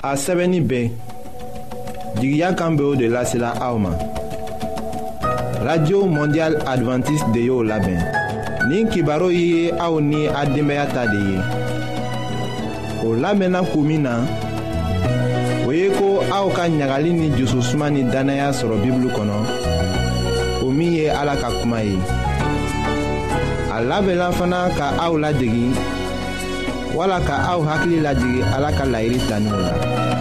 a sɛbɛnni bɛɛ jigiya kan bɛ o de lasela aw ma. Radio Mondial Adventiste de y'o labɛn. Nin kibaru ye aw ni a denbaya ta de ye. O labɛnna kun min na, o ye ko aw ka ɲagali ni jususuma ni danaya sɔrɔ Bibulu kɔnɔ, o min ye Ala ka kuma ye. A labɛnna fana ka aw ladegi, wala ka aw hakili lajigi Ala ka laɲini taninw la.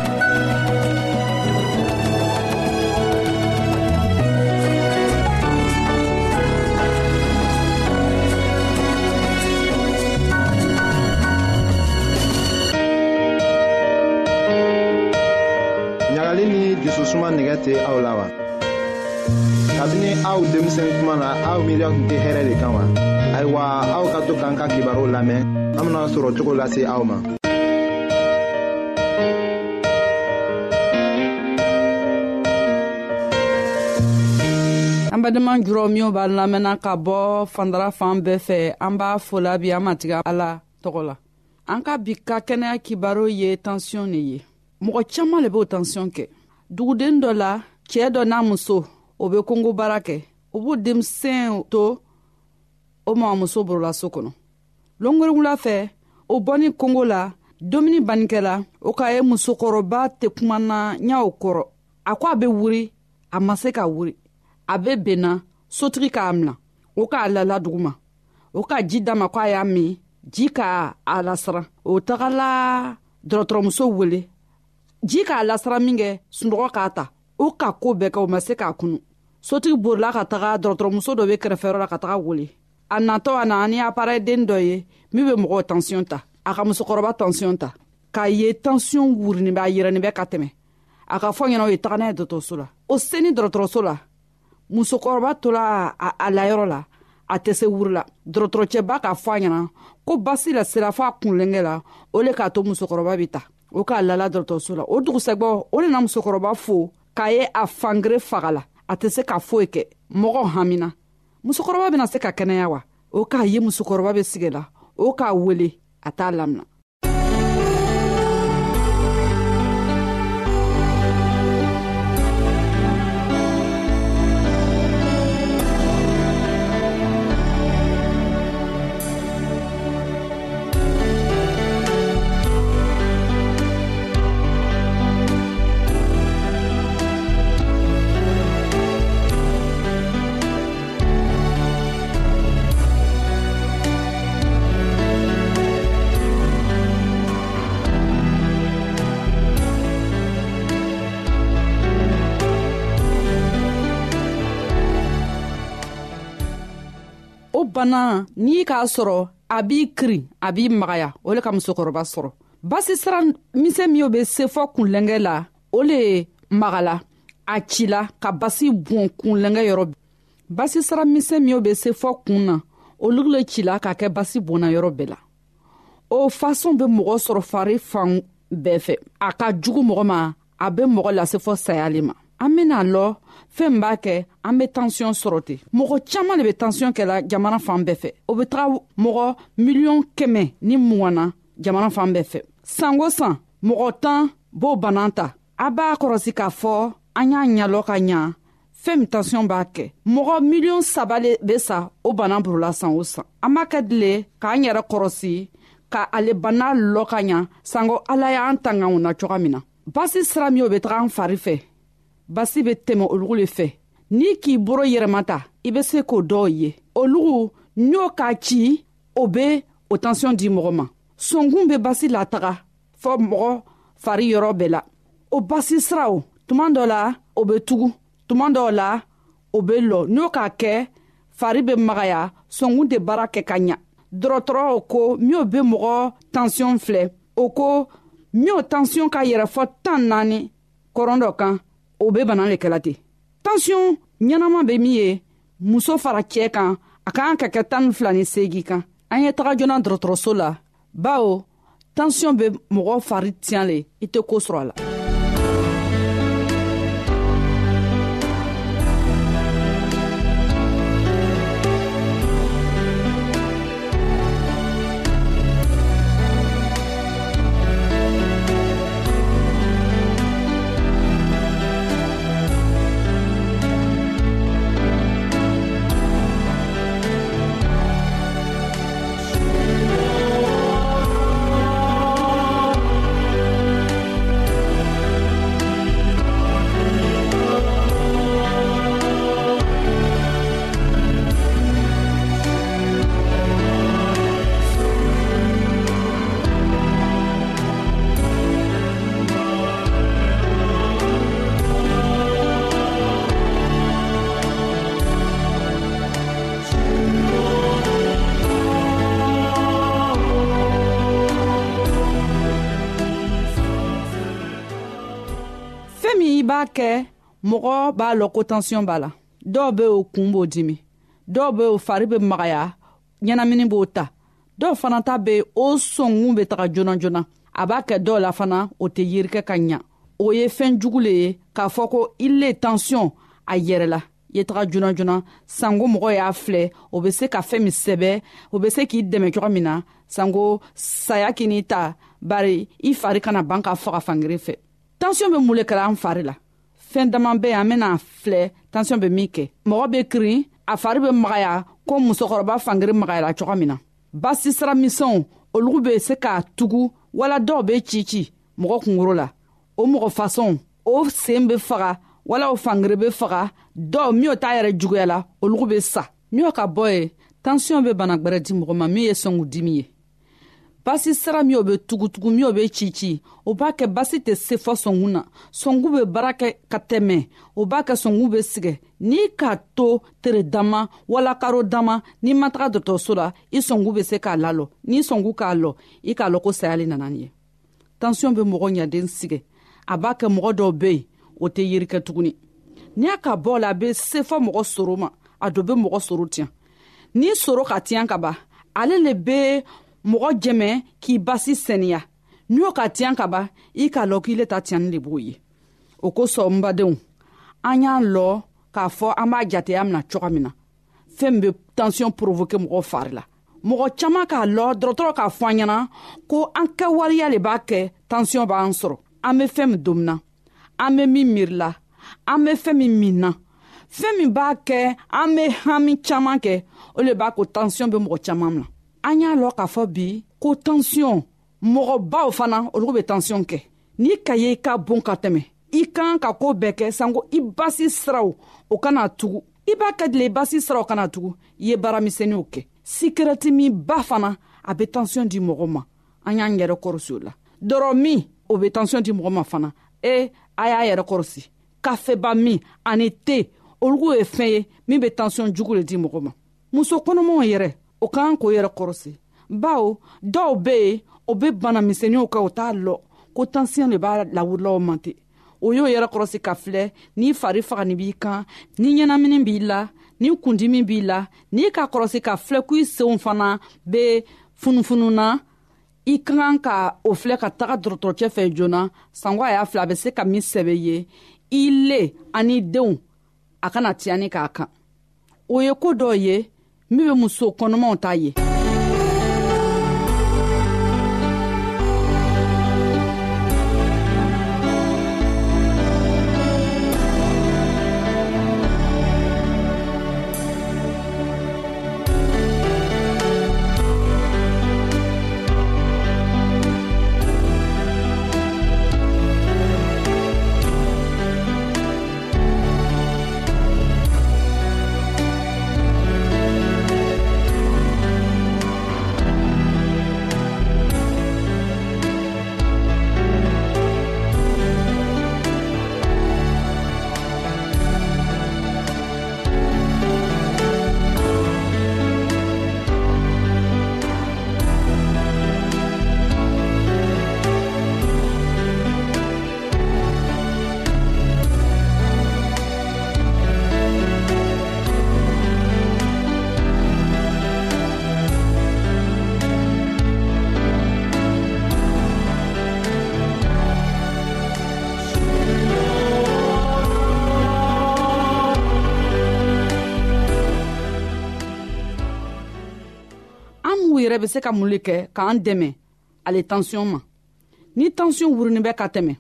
ɲagali ni jususuma nɛgɛ tɛ aw la wa? Kabini aw denmisɛn kuma na aw miiriya tun tɛ hɛrɛ de kan wa? Ayiwa, aw ka to k'an ka kibaru lamɛn, an bena sɔrɔ cogo lase aw ma. An badenma jurɔ minw b'a lamɛnna ka bɔ fandara fan bɛɛ fɛ, an b'a fola bi an matigi Ala tɔgɔ la. An ka bi ka kɛnɛya kibaru ye tansiyɔn de ye. Mɔgɔ caaman le b'o tansiyɔn kɛ. Duguden dɔ la, cɛɛ dɔ n'a muso o be kongo baara kɛ. O b'u denmisɛn to o ma muso borola so kɔnɔ. Longori wula fɛ, o bɔni kongo la, domuni bannikɛla, o ka ye musokɔrɔba tɛ kuma na ɲaw kɔrɔ. A ko a be wuri, a ma se ka wuri. A be benna, sotigi k'a mina, o k'a lala duguma. O ka ji dama ko a y'a min, ji k'a lasara. O tagala dɔrɔtɔrɔmuso wele. Ji k'a lasara min kɛ, sunɔgɔ k'a ta. O ka ko bɛɛ kɛ, o ma se k'a kunu. Sotigi borila ka taga dɔrɔtɔrɔmuso dɔ be kɛrɛfɛyɔrɔ la ka taga wele. A natɔ a na ni appareil den dɔ ye min be mɔgɔw tansiyɔn ta. A ka musokɔrɔba tansiyɔn ta. K'a ye tansiyɔn wurini bɛ a yɛrɛni bɛ ka tɛmɛ. A ka fɔ ɲɛna o ye taga n'a ye dɔgɔtɔrɔso la. O seni dɔgɔtɔrɔso la, musokɔrɔba tola a layɔrɔ la, a tɛ se wurila. Dɔgɔtɔrɔcɛba k'a fɔ a ɲɛna ko basi la sera fɔ a kunlengɛ la, o le k'a to musokɔrɔba be ta. O k'a lala dɔgɔtɔrɔso la. O dugusɛgbɔ o le na musokɔrɔba fo k'a ye a fangere fagala. A tɛ se ka foyi kɛ. Mɔgɔ hamina. Musokɔrɔba bena se ka kɛnɛya wa? O k'a ye musokɔrɔba be sigi la. O k'a wele, a t'a lamina. O bana n'i k'a sɔrɔ a b'i kiri a b'i magaya, o le ka musokɔrɔba sɔrɔ. Basi sira misɛn min be se fɔ kunlɛngɛ la, o le magala a cila ka basi bɔn kunlɛngɛ yɔrɔ. Basi sira misɛn min be se fɔ kun na, olu le cila ka kɛ basi bɔnna yɔrɔ bɛɛ la. O façon be mɔgɔ sɔrɔ fari fan bɛɛ fɛ. A ka jugu mɔgɔ ma, a be mɔgɔ lase fɔ sayali ma. An bena lɔ fɛn b'a kɛ an be tansiyɔn sɔrɔ ten. Mɔgɔ caaman le be tansiyɔn kɛla jamana fan bɛɛ fɛ. O be taga mɔgɔ miliyɔn 100 ni 20 na jamana fan bɛɛ fɛ. Sango san mɔgɔ 10 b'o bana ta. A b'a kɔrɔsi k'a fɔ an y'a ɲalɔ ka ɲa fɛn min tansiyɔn b'a kɛ. Mɔgɔ miliyɔn 3 le be sa o bana burula san o san. An b'a kɛ dile k'an yɛrɛ kɔrɔsi ka ale bana lɔ ka ɲa sango Ala y'an tanganw na coga min na. Basi sira min o be taga an fari fɛ, basi be tɛmɛ olugu le fɛ. N'i k'i boro yɛrɛmata, i be se k'o dɔw ye. Olugu n'o k'a ci, o be o tansiyɔn di mɔgɔ ma. Sɔngun be basi la taga fɔ mɔgɔ fari yɔrɔ bɛɛ la. O basi siraw tuma dɔ la o be tugu, tuma dɔw la o be lɔ. N'o k'a kɛ fari be magaya, sɔngun tɛ baara kɛ ka ɲa. Dɔrɔtɔrɔw ko min be mɔgɔ tansiyɔn filɛ, o ko min tansiyɔn ka yɛrɛ fɔ 14 kɔrɔn dɔ kan, o be bana le kɛla ten. Tansiyɔn ɲɛnama be min ye, muso fara cɛ kan, a k'an ka kɛ 12 ni 8 kan. An ye taga joona dɔrɔtɔrɔso la, bawo tansiyɔn be mɔgɔ fari tiɲan le, i tɛ ko sɔrɔ a la. b'a kɛ mɔgɔ b'a lɔn ko tension b'a la. Dɔw be o kun b'o dimi, dɔw be o fari be magaya, ɲɛnamini b'o ta, dɔw fana ta be o sɔngun be taga joona joona. A b'a kɛ dɔw la fana o tɛ yirikɛ ka ɲa. O ye fɛn jugu le ye k'a fɔ ko ile tension a yɛrɛ la. Ye taga joona joona sango mɔgɔ y'a filɛ, o be se ka fɛn min sɛbɛ, o be se k'i dɛmɛ cogo min na, sango saya k'i ta, bari i fari kana ban ka faga fangere fɛ. Tension be mun le kɛra an fari la? Fɛn daman be an bena filɛ tension be min kɛ. Mɔgɔ be kirin, a fari be magaya ko musokɔrɔba fangere magayala cogo min na. Basi sira misɛnw olugu be se k'a tugu wala dɔw be cici mɔgɔ kungoro la. O mɔgɔ fasɔn o sen be faga wala o fangere be faga, dɔw min o t'a yɛrɛ juguya la olugu be sa. Min o ka bɔ ye tension be bana gwɛrɛ di mɔgɔ ma min ye sɔngu dimi ye. Basi sira min o be tugutugu min o be cici o b'a kɛ basi tɛ se fɔ sɔngu na. Sɔngu be baara kɛ ka tɛmɛ, o b'a kɛ sɔngu be sigɛ. N'i k'a to tere dama wala karo dama n'i ma taga dɔgɔtɔrɔso la i sɔngu be se k'a lalɔ. N'i sɔngu k'a lɔ i k'a lɔ ko sayali nana nin ye. Tension be mɔgɔ ɲaden sigɛ. A b'a kɛ mɔgɔ dɔw be yen o tɛ yirikɛ tuguni. N'i y'a ka bɔ la a be se fɔ mɔgɔ soro ma, a dɔ be mɔgɔ soro tiɲɛ. N'i soro ka tiɲɛ ka ban ale le be mɔgɔ jɛmɛ k'i basi sɛniya. N'i y'o ka tiɲɛ ka ban i k'a lɔ k'i le ta tiɲɛni de b'o ye. O kosɔn n badenw an y'a lɔ k'a fɔ an b'a jateya mina cogo min na. Fɛn be tension provoquer mɔgɔ fari la. Mɔgɔ caman k'a lɔ dɔgɔtɔrɔ k'a fɔ an ɲɛna ko an kɛwaleya le b'a kɛ tension b'an sɔrɔ. An be fɛn min domina, an be min miirila, an be fɛn min minna, fɛn min b'a kɛ an be hami caman kɛ o le b'a ko tension be mɔgɔ caman mina. An y'a lɔ k'a fɔ bi ko tension mɔgɔbaw fana olu be tension kɛ. N'i ka ye i ka bon ka tɛmɛ i kan ka ko bɛɛ kɛ sanko i basi siraw o kana tugu. I b'a kɛ dile i basi siraw kana tugu i ye baaramisɛnniw kɛ. Sikirɛti min ba fana a be tension di mɔgɔ ma. An y'an yɛrɛ kɔrɔsi o la. Dɔrɔ min o be tension di mɔgɔ ma fana. A y'a yɛrɛ kɔrɔsi. Kafeba min ani te olugu ye fɛn ye min be tension jugu le di mɔgɔ ma. Muso kɔnɔmaw yɛrɛ o kan k'o yɛrɛ kɔrɔsi. Bawo dɔw be yen o be bana misɛnninw kɛ o t'a lɔ ko tension le b'a lawurilaw mante. O y'o yɛrɛ kɔrɔsi ka filɛ n'i fari fagani b'i kan, ni ɲɛnamini b'i la, ni kundimi b'i la, n'i ka kɔrɔsi ka filɛ k'i senw fana be funufununa, i ka kan ka o filɛ ka taga dɔgɔtɔrɔcɛ fɛ joona sanko a y'a filɛ a be se ka min sɛbɛ ye i le ani denw a kana tiyani k'a kan. O ye ko dɔ ye min be muso kɔnɔmaw t'a ye. Yɛrɛ be se ka mun le kɛ k'an dɛmɛ ale tension ma. Ni tension wurinin bɛ ka tɛmɛ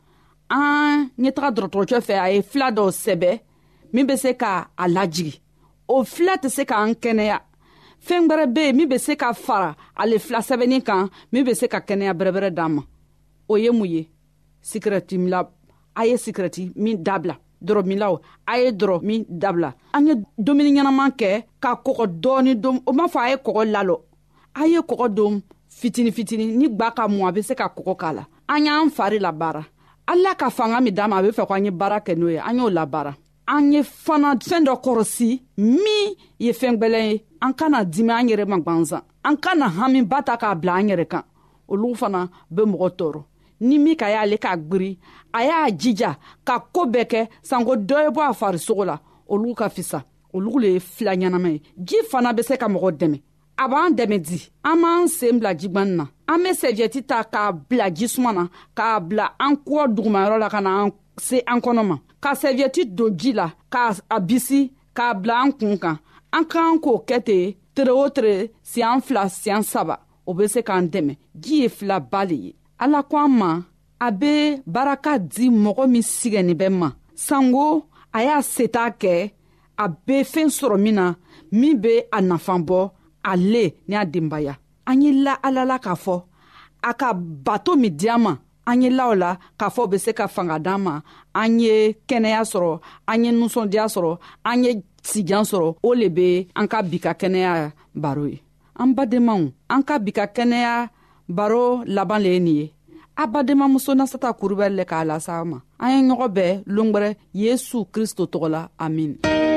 an ɲɛ taga dɔgɔtɔrɔcɛ fɛ a ye fila dɔw sɛbɛ min be se ka a lajigi. O fila tɛ se k'an kɛnɛya. Fɛn gbɛrɛ be yen min be se ka fara ale fila sɛbɛnni kan min be se ka kɛnɛya bɛrɛbɛrɛ d'an ma. O ye mun ye? Sikirɛti mila a ye sikirɛti min dabila. Dɔrɔ milaw a ye dɔrɔ min dabila. An ye domuni ɲɛnaman kɛ ka kɔgɔ dɔɔni dom. O m'a fɔ a ye kɔgɔ lalɔ. A ye kɔgɔ dom fitini fitini ni gba ka mun a be se ka kɔgɔ k'a la. An y'an fari la baara. Ala ka fanga min d'an ma a be fɛ ko an ye baara kɛ n'o ye. An y'o la baara. An ye fana fɛn dɔ kɔrɔsi min ye fɛn gbɛlɛn ye. An kana dimi an yɛrɛ ma gwanzan. An kana hami ba ta k'a bila an yɛrɛ kan. Olu fana be mɔgɔ tɔɔrɔ. ni min ka y'ale k'a gbiri a y'a jija ka koo bɛɛ kɛ sanko dɔ ye bɔ a farisogo la olu ka fisa olu le ye fila ɲɛnama ye. Ji fana be se ka mɔgɔ dɛmɛ, a b'an dɛmɛ di. An b'an sen bila jigwani na, an be sɛviyɛti ta k'a bila jisuma na k'a bila an kɔ dugumayɔrɔ la ka na se an kɔnɔ ma, ka sɛviyɛti don ji la k'a bisi k'a bila an kun kan. An k'an k'o kɛ ten tere o tere siɲan 2 siɲan 3 o be se k'an dɛmɛ. Ji ye filaba le ye. Ala ko an ma a be baraka di mɔgɔ min sigɛni bɛ ma. Sango a y'a seta kɛ a be fɛn sɔrɔ min na min be a nafan bɔ ale ni a denbaya. An ye la Ala la k'a fɔ a ka bato min di an ma, an ye la o la k'a fɔ be se ka fanga d'an ma. An ye kɛnɛya sɔrɔ, an ye nusɔndiya sɔrɔ, an ye sijan sɔrɔ. O le be an ka bi ka kɛnɛya baro ye. An badenmaw, an ka bi ka kɛnɛya baro laban le ye nin ye. A badenmamuso Nasata Kulibali le k'a lasa ma. An ye ɲɔgɔn bɛɛ longwɛrɛ Yesu Kristo tɔgɔ la. Amin.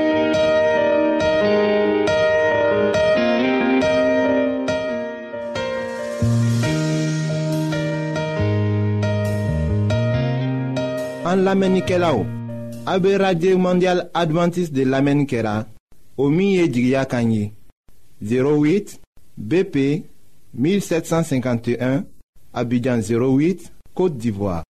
An lamɛnnikɛlaw, a be Radio Mondial Adventiste de lamɛnni kɛra o min ye jigiya kan ye 08 BP 1751 Abidjan 08 Côte d'Ivoire.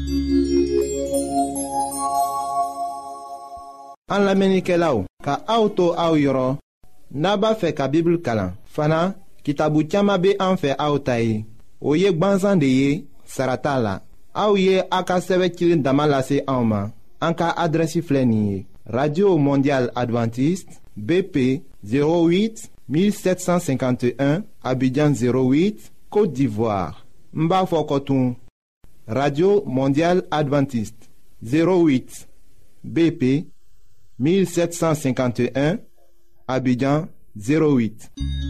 An lamɛnnikɛlaw, ka aw to aw yɔrɔ n'a b'a fɛ ka Bibili kalan. Fana kitabu caaman be an fɛ aw ta ye. O ye gwanzan de ye, sara t'a la. Aw ye a ka sɛbɛ cilen dama lase anw ma. An ka adrɛsi filɛ nin ye: Radio Mondial Adventiste BP 08 1751 Abidjan 08 Côte d'Ivoire. N b'a fɔ kɔtun: Radio Mondial Adventiste 08 BP 1751 Abidjan 08.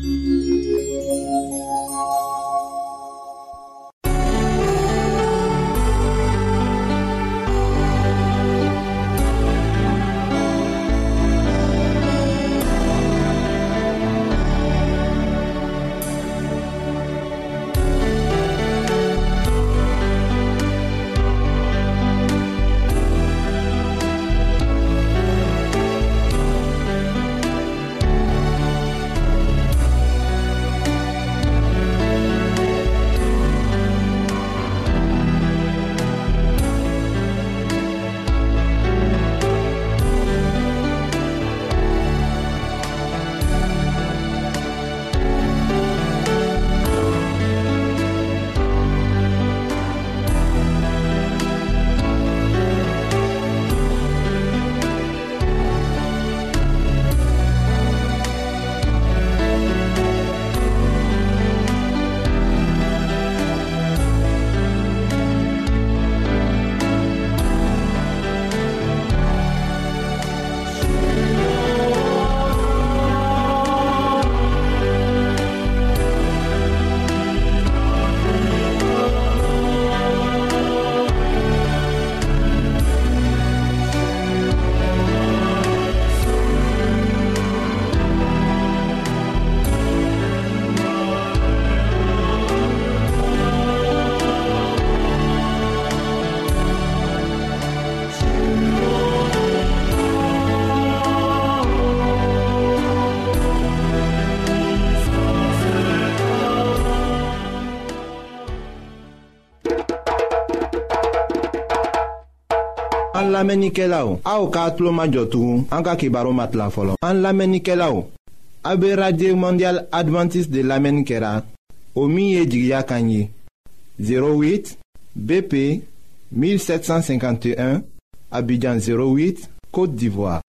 An lamɛnnikɛlaw, aw k'a tulo majɔ tugun an ka kibaru matila fɔlɔ. An lamɛnnikɛlaw, a be Radio Mondial Adventiste de lamɛnni kɛra o min ye jigiya kan ye 08 BP 1751 Abidjan 08 Côte d'Ivoire.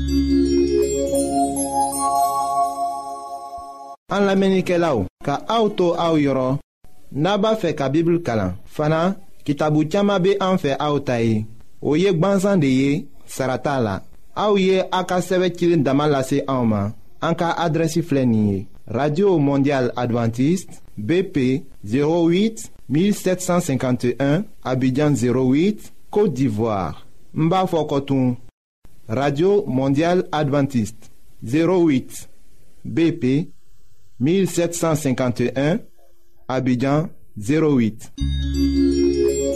An lamɛnnikɛlaw, ka aw to aw yɔrɔ n'a b'a fɛ ka Bibili kalan. Fana kitabu caaman be an fɛ aw ta ye. O ye gwanzan de ye, sara t'a la. Aw ye a ka sɛbɛ cilen dama lase anw ma. An ka adrɛsi filɛ nin ye: Radio Mondial Adventiste BP 08 1751 Abidjan 08 Côte d'Ivoire. N b'a fɔ kɔtun: Radio Mondial Adventiste 08 BP 1751 Abidjan 08.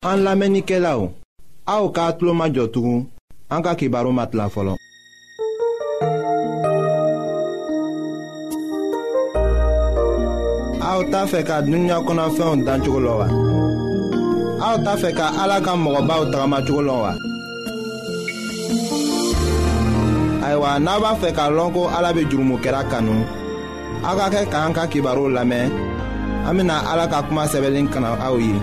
An lamɛnnikɛlaw, aw k'a tulo majɔ tugun an ka kibaru matila fɔlɔ. Aw t'a fɛ ka dunuya kɔnɔfɛnw dan cogo lɔ wa? Aw t'a fɛ ka Ala ka mɔgɔbaw tagamacogo lɔ wa? Ayiwa, n'a b'a fɛ k'a lɔn ko Ala bɛ jurumokɛla kanu, aw ka kɛ k'an ka kibaru lamɛn. An bɛna Ala ka kuma sɛbɛnlen kana aw ye.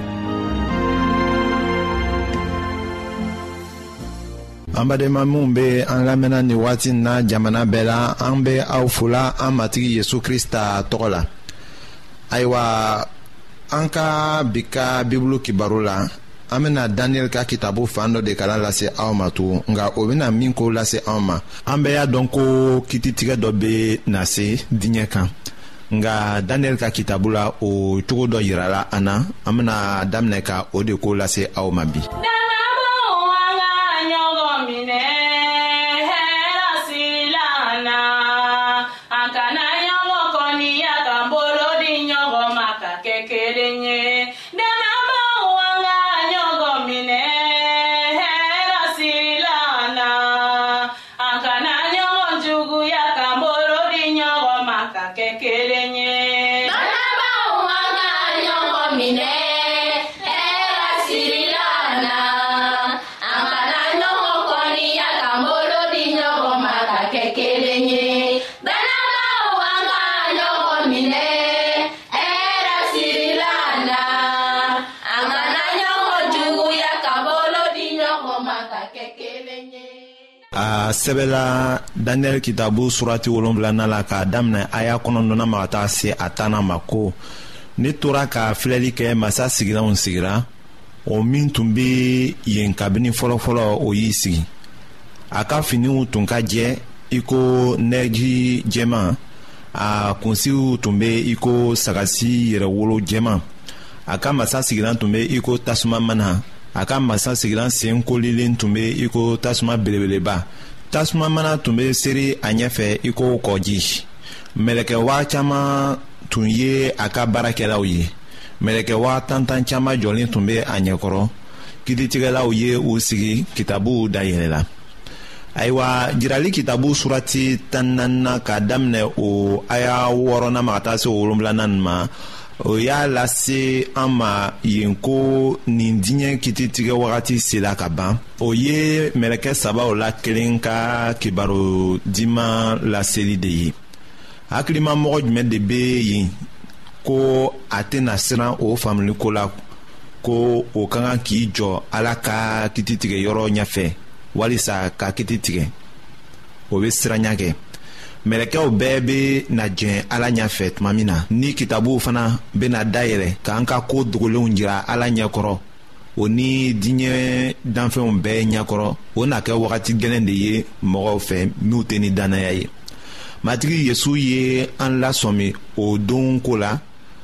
An badenma minnu bɛ an lamɛnna nin waati in na jamana bɛɛ la, an bɛ aw fola an matigi Yesu Krista tɔgɔ la. Ayiwa, an ka bi ka Bibulu kibaru la, an bɛna Daniel ka kitabu fan dɔ de kalan lase aw ma tugun, nka o bɛna min ko lase aw ma. An bɛɛ y'a dɔn ko kititigɛ dɔ bɛ na se diɲɛ kan, nka Daniel ka kitabu la o cogo dɔ yirala an na. An bɛna daminɛ ka o de ko lase aw ma bi. A sɛbɛla Daniel kitabu surati 7 la k'a daminɛ aya 9 ma ka taa se a 10 ma ko ne tora ka filɛli kɛ masa sigilanw sigira, o min tun bɛ yen kabini fɔlɔfɔlɔ o y'i sigi. A ka finiw tun ka jɛ i ko nɛji jɛman, a kunsiw tun bɛ i ko sagasi yɛrɛwolo jɛman, a ka masa sigilan tun bɛ i ko tasuma mana, a ka masa sigilan sen kolilen tun bɛ i ko tasuma belebeleba. Tasuma mana tun bɛ seri a ɲɛfɛ i ko kɔji. Mɛlɛkɛwa caman tun ye a ka baarakɛlaw ye. Mɛlɛkɛwa tantan caman jɔlen tun bɛ a ɲɛkɔrɔ. Kiritigɛlaw ye u sigi kitabu dayɛlɛla. Ayiwa, jirali kitabu surati 14 k'a daminɛ o aya 6 ma ka taa se 7 ma, o y'a lase an ma yen ko nin diɲɛ kititigɛ wagati sela ka ban. O ye mɛlɛkɛ sabaw la kelen ka kibaru diman laseli de ye. Hakilima mɔgɔ jumɛn de bɛ yen ko a tɛna siran o faamuliko la, ko o ka kan k'i jɔ Ala ka kititigɛ yɔrɔ ɲɛfɛ walisa ka kiti tigɛ? O bɛ siranya kɛ. Mɛlɛkɛw bɛɛ bɛ na jɛn Ala ɲɛfɛ tuma min na, ni kitabuw fana bɛna dayɛlɛ k'an ka ko dogolenw jira Ala ɲɛkɔrɔ, o ni diɲɛ danfɛnw bɛɛ ɲɛkɔrɔ. O na kɛ wagati gɛlɛn de ye mɔgɔw fɛ n'u tɛ ni dannaya ye. Matigi Yesu ye an lasɔmi o don ko la,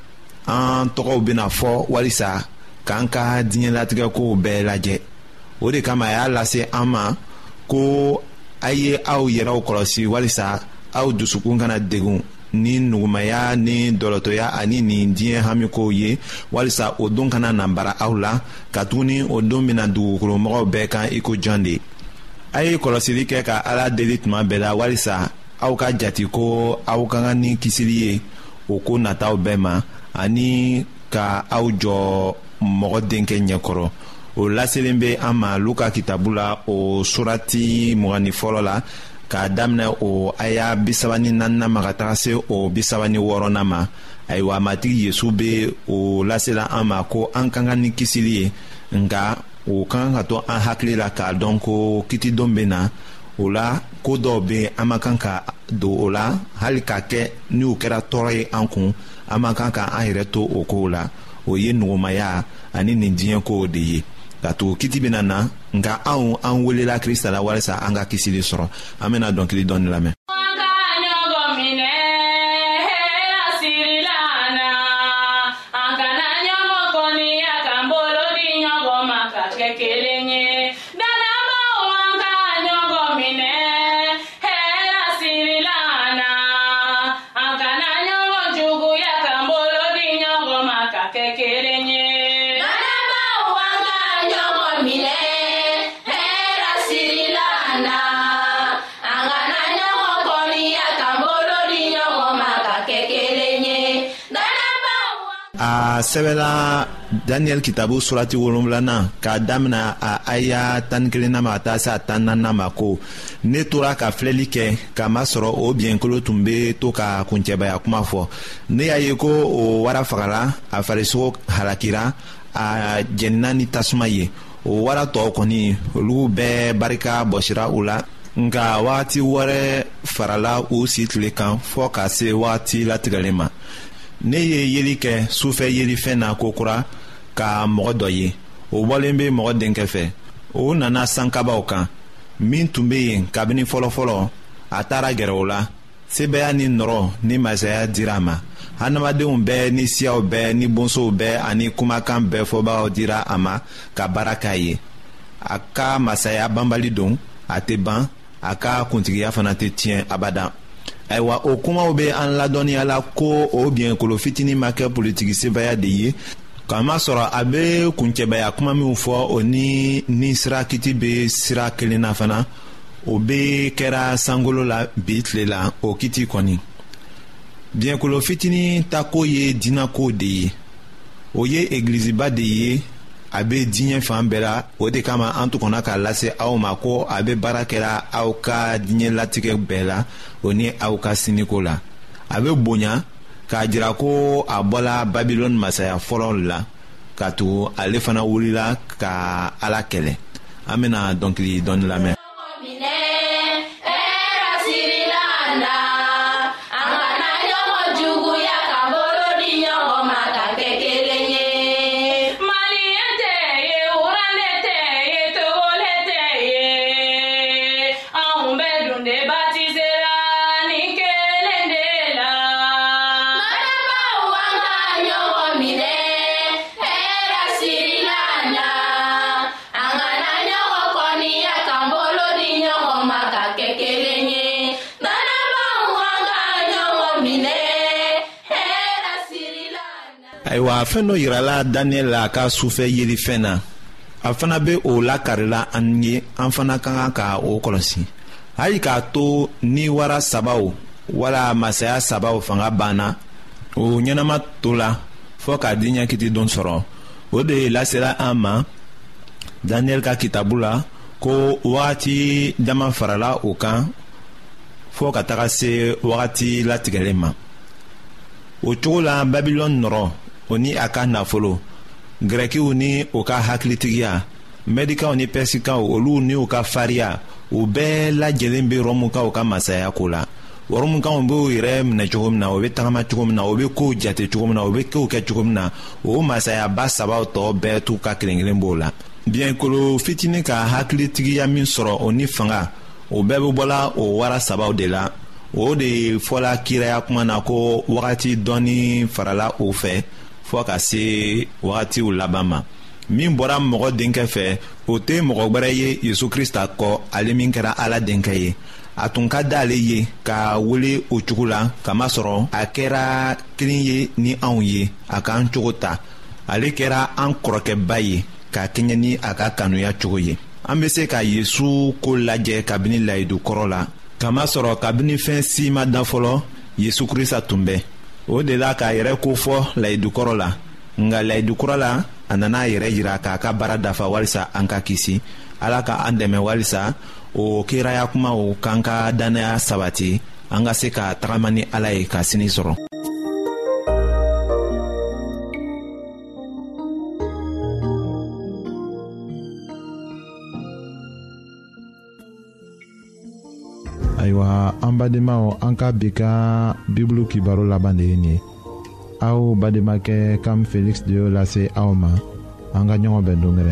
an tɔgɔw bɛna fɔ walisa k'an ka diɲɛlatigɛ kow bɛɛ lajɛ. O de kama a y'a lase an ma ko a ye aw yɛrɛw kɔlɔsi walisa aw dusukun kana degun ni nugumaya ni dɔlɔtɔya ani nin diɲɛ hamikow ye, walisa o don kana na bara aw la, ka tuguni o don bɛna dugukolomɔgɔw bɛɛ kan i ko jɔn de. A ye kɔlɔsili kɛ ka Ala deli tuma bɛɛ la walisa aw ka jate ko aw ka kan ni kisili ye o ko nataw bɛɛ ma, ani ka aw jɔ mɔgɔ denkɛ ɲɛkɔrɔ. O laselen bɛ an ma Luka kitabu la o surati 21 la k'a daminɛ o aya 34 ma ka taga se o 36 ma. Ayiwa, matigi Yesu bɛ o lasela an ma ko an ka kan ni kisili ye, nka o ka kan ka to an hakili la k'a dɔn ko kitidon bɛ na. O la ko dɔw bɛ an ma kan ka don o la, hali k'a kɛ n'u kɛra tɔɔrɔ ye an kun, an ma kan ka an yɛrɛ to o kow la. O ye nugumaya ani nin diɲɛ kow de ye. Ka tugu kiti bɛna na, nka an welela Krista la walisa an ka kisili sɔrɔ. An bɛna dɔnkili dɔɔni lamɛn. a sɛbɛla Daniel kitabu surati 7 k'a damina a aya 11 ma ka taa se a 14 ma ko ne tora ka filɛli kɛ k'a masɔrɔ o biɲɛkolo tun be to ka kuncɛbaya kuma fɔ. ne y'a ye ko o wara fagala, a farisogo halakira, a jɛnina ni tasuma ye. o wara tɔw kɔni olu bɛɛ barika bɔsira u la, nka wagati wɛrɛ farala u si tile kan fɔɔ ka se wagati latigɛlen ma. ne ye yeli kɛ sufɛ yelifɛn na kokura ka mɔgɔ dɔ ye. o bɔlen be mɔgɔ denkɛ fɛ. o nana sankabaw kan min tun be yen kabini fɔlɔfɔlɔ. a taara gɛrɛ o la. sebaaya ni nɔrɔ ni masaya dira a ma. hadamadenw bɛɛ ni siyaw bɛɛ ni bonsow bɛɛ ani kumakan bɛɛ fɔbagaw dira a ma ka baara k'a ye. a ka masaya banbali don, a tɛ ban, a ka kuntigiya fana tɛ tiɲɛ abada. ayiwa o kumaw be an ladɔnniya la ko o biɲɛkolo fitinin ma kɛ politiki sebaaya de ye, kamasɔrɔ a be kuncɛbaya kuma minw fɔ o ni sira kiti be sira kelen na fana. o be kɛra sankolo la bi tile la o kiti kɔni. biɲɛkolo fitinin ta ko ye diinako de ye. o ye egiliziba de ye. a be diɲɛ fan bɛɛ la. o de kama an tugɔnna k'a lase aw ma ko a be baara kɛra aw ka diɲɛ latigɛ bɛɛ la o ni aw ka siniko la. a be bonya k'a jira ko a bɔla babilɔni masaya fɔlɔ la ka tugu ale fana wulila ka ala kɛlɛ. an bena dɔnkili dɔɔni lamɛn. ayiwa fɛn dɔ yirala Daniel la a ka sufɛ yelifɛn na. a fana be o lakarila an ye, an fana ka kan ka o kɔlɔsi. hali k'a to ni wara sabaw wala masaya sabaw fanga banna, o ɲɛnama to la fɔɔ ka diɲɛ kiti don sɔrɔ. o de lasela an ma Daniel ka kitabu la ko wagati dama farala o kan fɔɔ ka taga se wagati latigɛlen ma. o cogo la Babilɔni nɔrɔ o ni a ka nafolo, Gɛrɛkiw ni o ka hakilitigiya, Mɛdikaw ni Pɛsikaw olu ni o ka fariya, o bɛɛ lajɛlen be Rɔmukaw ka masaya ko la. Rɔmukaw b'o yɛrɛ minɛ cogo min na, o be tagama cogo min na, o be kow jate cogo min na, o be kow kɛ cogo min na, o masayaba sabaw tɔɔ bɛɛ t'u ka kelen kelen b'o la. biɲɛkolo fitinin ka hakilitigiya min sɔrɔ o ni fanga, o bɛɛ be bɔla o wara sabaw de la. o de fɔla kiraya kuma na ko wagati dɔɔni farala o fɛ fɔɔ ka se wagatiw laban ma. min bɔra mɔgɔ denkɛ fɛ o tɛ mɔgɔ wɛrɛ ye Yesu Krista kɔ, ale min kɛra ala denkɛ ye. a tun ka d'ale ye ka wele o cogo la, kamasɔrɔ a kɛra kelen ye ni anw ye, a k'an cogo ta. ale kɛra an kɔrɔkɛba ye ka kɛɲɛ ni a ka kanuya cogo ye. an be se ka Yesu ko lajɛ kabini layidu kɔrɔ la, kamasɔrɔ kabini fɛn si ma dan fɔlɔ Yesu Krista tun bɛ. o de la k'a yɛrɛ kofɔ layidukɔrɔ la, nka layidukɔrɔ la a nana a yɛrɛ yira k'a ka baara dafa walisa an ka kisi. ala ka an dɛmɛ walisa o kiraya kumaw k'an ka dannaya sabati, an ka se ka tagama ni ala ye ka sini sɔrɔ. ayiwa an badenmaw, an ka bi ka bibulu kibaro laban de ye nin ye. aw bademakɛ Kam Felix de y'o lase aw ma. an ka ɲɔgɔn bɛn dongɛrɛ.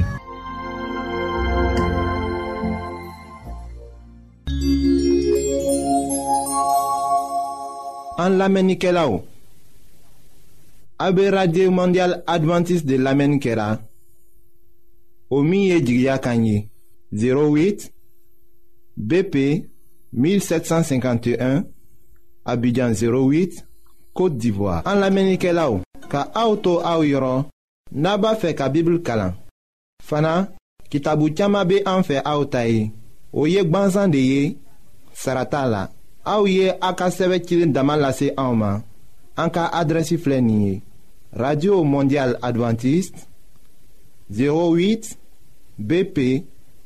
an lamɛnnikɛlaw, a be Radio Mondial Adventiste de lamɛnni kɛra o min ye jigiya kan ye 08 BP 1751 Abidjan 08 Côte d'Ivoire. an lamɛnnikɛlaw, ka aw to aw yɔrɔ n'a b'a fɛ ka Bible kalan. fana kitabu caaman be an fɛ aw ta ye. o ye gwansan de ye, sara t'a la. aw ye a ka sɛbɛ cilen dama lase anw ma. an ka adrɛsi filɛ nin ye: Radio Mondiale Adventiste 08 BP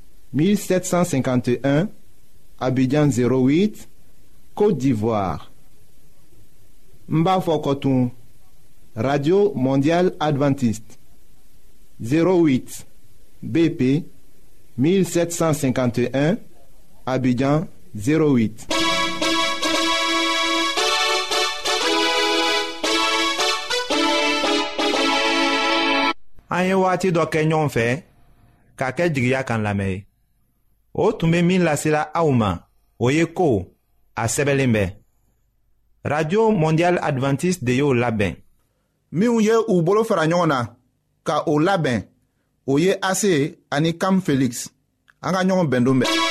1751 Abidjan 08 Côte d'Ivoire. Mba Fokotoun Radio Mondiale Adventiste 08 BP 1751 Abidjan 08. An ye waati dɔ kɛ ɲɔgɔn fɛ k'a kɛ jigiya kan lamɛn. O tun bɛ min lasela aw ma, o ye ko a sɛbɛnlen bɛ. Radio Mondiale Adventiste de y'o labɛn. Minnu ye u bolo fara ɲɔgɔn na ka o labɛn, o ye Ase ani Kam Felix. An ka ɲɔgɔn bɛn don bɛɛ.